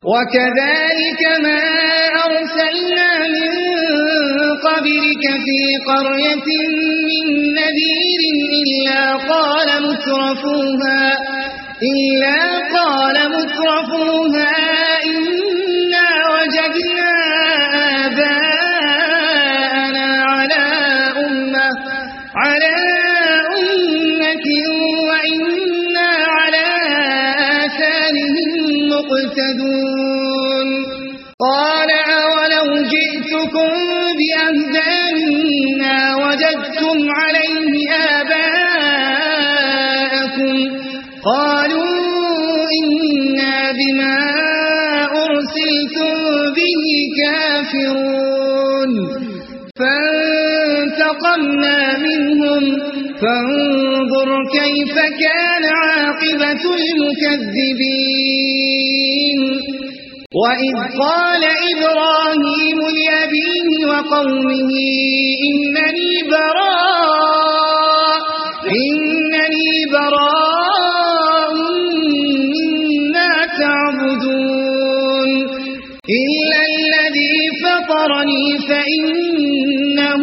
وكذلك ما أرسلنا من قبلك في قرية من نذير إلا قال مترفوها إنا وجدنا آباءنا على أمة وإنا على آثارهم مقتدون قال أولو جئتكم بأهدى مما وجدتم عليه آباءكم قالوا إنا بما أرسلتم به كافرون فانتقمنا منهم فانظر كيف كان عاقبة المكذبين وإذ قال إبراهيم لأبيه وقومه إنني براء مما تعبدون إلا الذي فطرني فإنه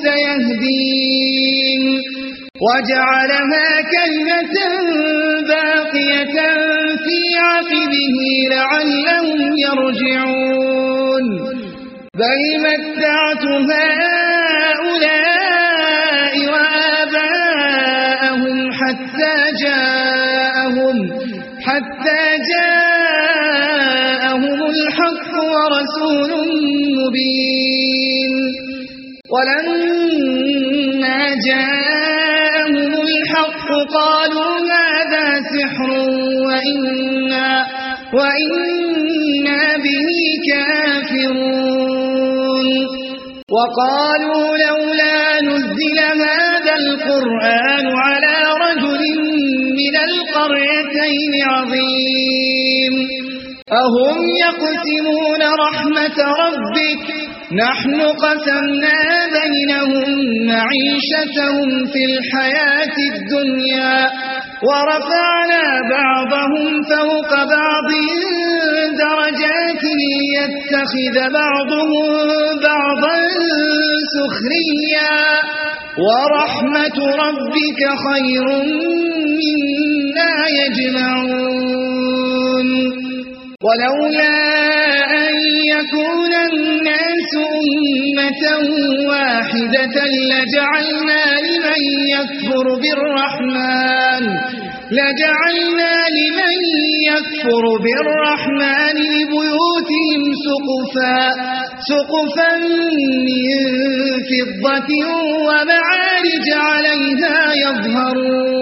سيهدين وجعلها كلمة باقية في عقبه لعلهم يرجعون بل متعت هؤلاء وآباءهم حتى جاءهم الحق ورسول مبين ولما جاءهم الحق قالوا هذا سحر وإنا به كافرون وقالوا لولا نزل هذا القرآن على رجل من القريتين عظيم أهم يقسمون رحمة ربك نحن قسمنا بينهم معيشتهم في الحياة الدنيا ورفعنا بعضهم فوق بعض درجات ليتخذ بعضهم بعضا سخريا ورحمة ربك خير مما يجمعون ولولا أن يكون الناس أمة واحدة لجعلنا لمن يكفر بالرحمن لبيوتهم سقفا من فضة ومعارج عليها يظهرون